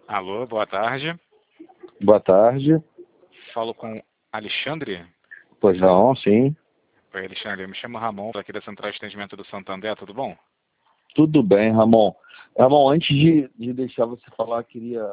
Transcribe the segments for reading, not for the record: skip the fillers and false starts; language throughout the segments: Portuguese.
Alô, boa tarde. Boa tarde. Falo com Alexandre. Pois não, sim. Oi, Alexandre. Eu me chamo Ramon, aqui da Central de Atendimento do Santander, tudo bom? Tudo bem, Ramon. Ramon, antes de deixar você falar, queria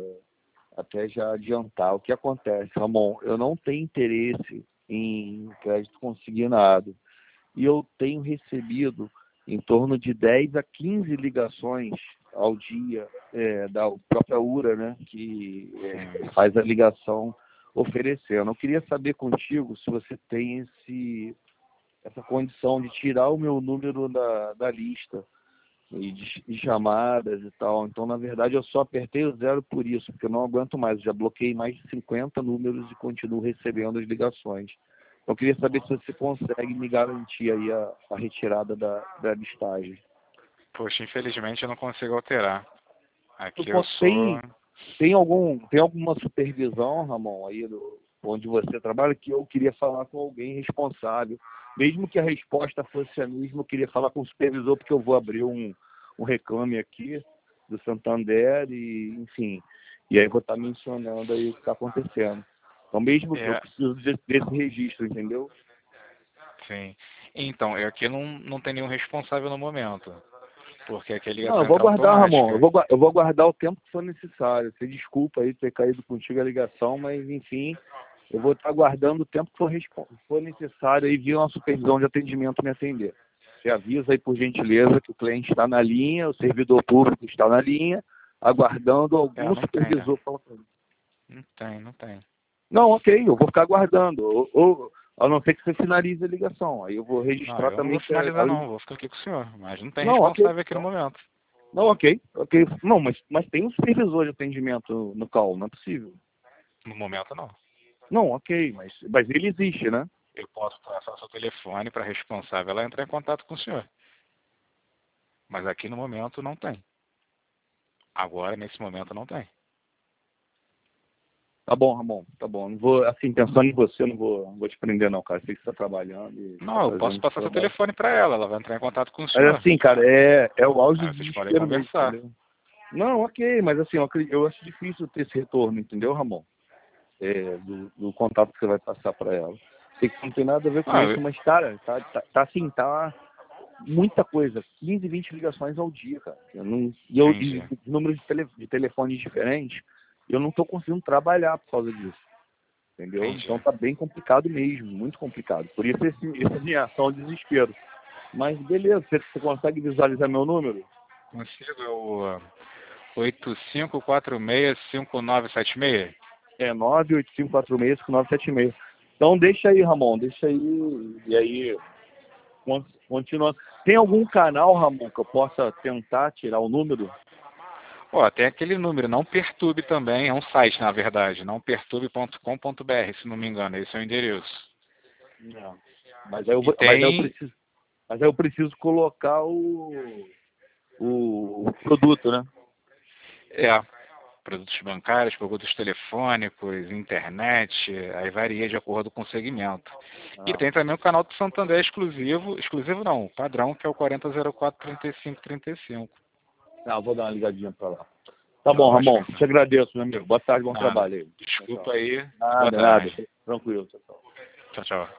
até já adiantar o que acontece. Ramon, eu não tenho interesse em crédito consignado e eu tenho recebido em torno de 10 a 15 ligações ao dia da própria URA, né, que faz a ligação oferecendo. Eu queria saber contigo se você tem essa condição de tirar o meu número da lista e de chamadas e tal. Então, na verdade, eu só apertei o zero por isso, porque eu não aguento mais. Eu já bloqueei mais de 50 números e continuo recebendo as ligações. Eu queria saber se você consegue me garantir aí a retirada da listagem. Poxa, infelizmente eu não consigo alterar. Aqui eu Eu- sou... Tem, tem alguma supervisão, Ramon, aí onde você trabalha, que eu queria falar com alguém responsável. Mesmo que a resposta fosse a mesma, eu queria falar com o supervisor, porque eu vou abrir um reclame aqui do Santander e, enfim, e aí vou estar mencionando aí o que está acontecendo. Então, mesmo que eu É, preciso desse registro, entendeu? sim. Então, eu aqui não tenho nenhum responsável no momento, porque aqui a Não, eu ligação vou entra aguardar, Ramon. automática. Eu vou aguardar o tempo que for necessário. Você desculpa aí ter caído contigo a ligação, mas, enfim, eu vou estar aguardando o tempo que for necessário aí vir uma supervisão de atendimento me atender. Você avisa aí, por gentileza, que o cliente está na linha, o servidor público está na linha, aguardando algum Não tem, né? supervisor falar com ele. Não tem. Não, ok, eu vou ficar aguardando. A não ser que você finalize a ligação. Aí eu vou Não, registrar eu não vou também que finalizar não, vou ficar aqui com o senhor, mas não tem Não, ok. responsável aqui no momento. Não, ok, ok. Não, mas tem um supervisor de atendimento no call, não é possível. No momento não. Não, ok, mas ele existe, né? Eu posso passar seu telefone para a responsável ela entrar em contato com o senhor. Mas aqui no momento não tem. Agora, nesse momento, não tem. Tá bom, Ramon, tá bom. Não vou, assim, pensando em você, não vou te prender não, cara. Sei que você tá trabalhando e tá Não, eu posso fazendo passar seu seu trabalho. telefone para ela. Ela vai entrar em contato com o Mas senhor. assim, cara, é o auge Aí do vocês podem desespero mesmo, conversar. entendeu? Não, ok, mas assim, eu acho difícil ter esse retorno, entendeu, Ramon? Do contato que você vai passar para ela. Sei que não tem nada a ver com Não, isso, mas, cara, tá assim, tá muita coisa, 15, 20 ligações ao dia, cara. entendi. E números de telefones diferentes, eu não estou conseguindo trabalhar por causa disso, entendeu? Entendi. Então tá bem complicado mesmo, muito complicado. Por isso essa reação ao desespero. Mas beleza, você consegue visualizar meu número? Consigo é o 85465976. É 985465976. Então deixa aí, Ramon, deixa aí, e aí continua. Tem algum canal, Ramon, que eu possa tentar tirar o número? Ó, tem aquele número, não perturbe também, é um site, na verdade, nãoperturbe.com.br, se não me engano, esse é o endereço. Não. Mas aí E tem, mas aí eu preciso colocar o produto, né? produtos bancários, produtos telefônicos, internet, aí varia de acordo com o segmento. E Ah, tem também o canal do Santander exclusivo não, padrão, que é o 4004-3535. vou dar uma ligadinha para lá. Tá Tá bom, ótimo, Ramon. então. Te agradeço, meu amigo. Boa tarde, bom Nada. trabalho aí. Tchau, Desculpa tchau. aí e boa Nada, nada. tarde. Tranquilo, tchau, tchau. Tchau, tchau.